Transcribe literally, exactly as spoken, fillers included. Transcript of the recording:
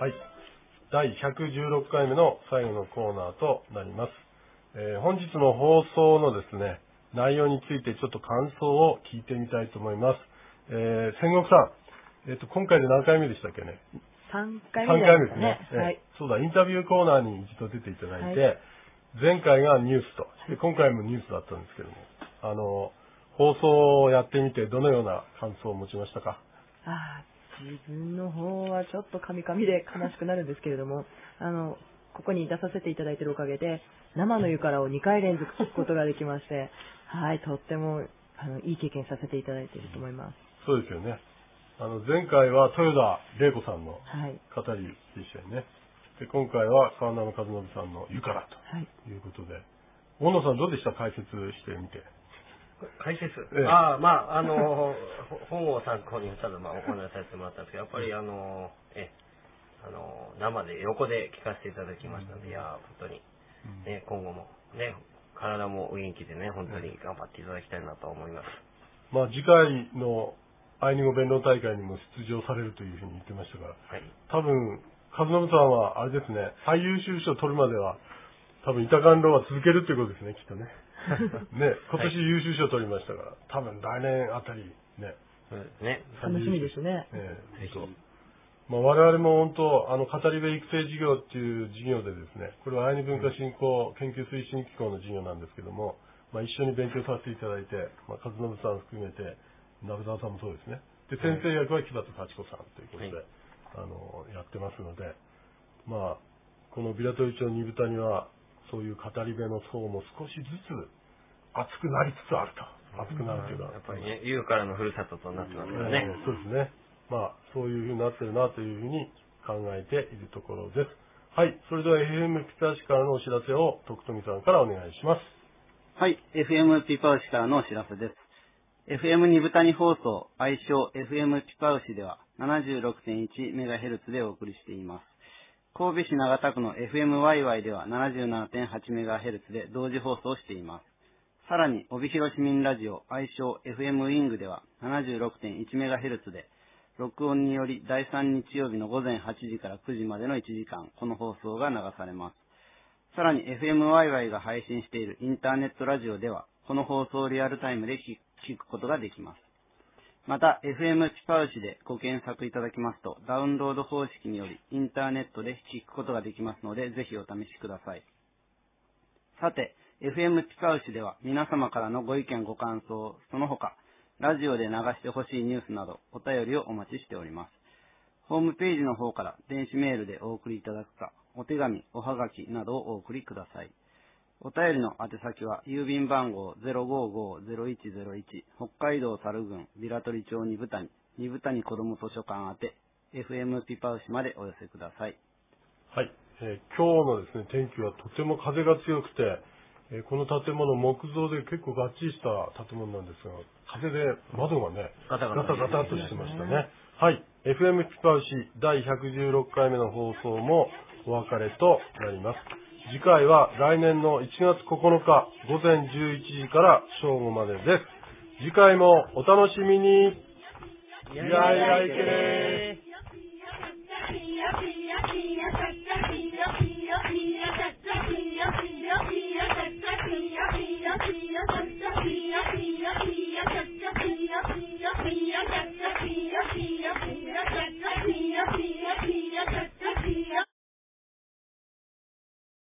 はい。だいひゃくじゅうろっかいめの最後のコーナーとなります。えー、本日の放送のですね、内容についてちょっと感想を聞いてみたいと思います。えー、千石さん、えっと、今回で何回目でしたっけね。 さんかいめですね。 さんかいめですね。 はい。 そうだ、インタビューコーナーに一度出ていただいて、はい、前回がニュースと、で今回もニュースだったんですけども、あの、放送をやってみてどのような感想を持ちましたか？ あ自分の方はちょっとカミカミで悲しくなるんですけれども、あの、ここに出させていただいているおかげで、生の湯からをにかい連続聞くことができまして、はい、とってもあのいい経験させていただいていると思います。 そうですよね。あの前回は豊田玲子さんの語りでしたよね。はい、で今回は川名和信さんの湯からということで、はい、大野さんどうでした？解説してみて。 解説、ええ、ああ、まあ、あの、本を参考にただ、まあ、お話しさせてもらったんですけど、やっぱり、あの、え、あの、生で、横で聞かせていただきましたので、いや、本当に、ね、今後も、ね、体もお元気でね、本当に頑張っていただきたいなと思います。 まあ、次回のアイヌ語弁論大会にも出場されるというふうに言ってましたが、はい、多分、和信さんは、あれですね、最優秀賞を取るまでは、多分、板観論は続けるということですね、きっとね。ね、今年優秀賞取りましたから、多分来年あたりね、 うん、ね、 楽しみですね。 ええ、そう。まあ、我々も本当、あの、語り部育成事業っていう事業でですね、これはアイヌ文化振興研究推進機構の事業なんですけども、まあ、一緒に勉強させていただいて、まあ、和信さん含めて、鍋沢さんもそうですね。で、先生役は木畑幸子さんということで、はい、あの、やってますので、まあ、このビラトリ町二豚には、そういう語り部の層も少しずつ熱くなりつつあると。熱くなるというか。 やっぱりね、湯からのふるさととなってますからね、 えー。そうですね。まあ、そういうふうになってるなというふうに考えているところです。はい。それでは エフエム ピパウシからのお知らせを徳富さんからお願いします。 はい。エフエム ピパウシからのお知らせです。エフエム 二豚に放送、愛称 エフエム ピパウシでは ななじゅうろくてんいちメガヘルツ でお送りしています。神戸市長田区の エフエムワイワイ では ななじゅうななてんはちメガヘルツ で同時放送しています。さらに、帯広市民ラジオ、愛称 エフエム ウィングでは ななじゅうろくてんいちメガヘルツ で、録音によりだいさん日曜日のごぜんはちじからくじまでのいちじかん、この放送が流されます。さらに、エフエムワイワイ が配信しているインターネットラジオでは、この放送をリアルタイムで聞くことができます。また、エフエム ピパウシでご検索いただきますと、ダウンロード方式によりインターネットで聞くことができますので、ぜひお試しください。さて、エフエム ピパウシでは皆様からのご意見ご感想、その他、ラジオで流してほしいニュースなど、お便りをお待ちしております。ホームページの方から電子メールでお送りいただくか、お手紙、おはがきなどをお送りください。お便りの宛先は、郵便番号 ゼロごごゼロいちゼロいち、北海道猿郡平取町二豚に、二豚に子ども図書館宛て、エフエム ピパウシまでお寄せください。 はい、えー、今日のですね、天気はとても風が強くて、えー、この建物木造で結構がっちりした建物なんですが、風で窓がね、ガタガタガタっとしてましたね。はい、エフエム ピパウシだいひゃくじゅうろっかいめの放送もお別れとなります。次回は来年のいちがつここのかごぜんじゅういちじから正午までです。次回もお楽しみに。 いやいやいけねー。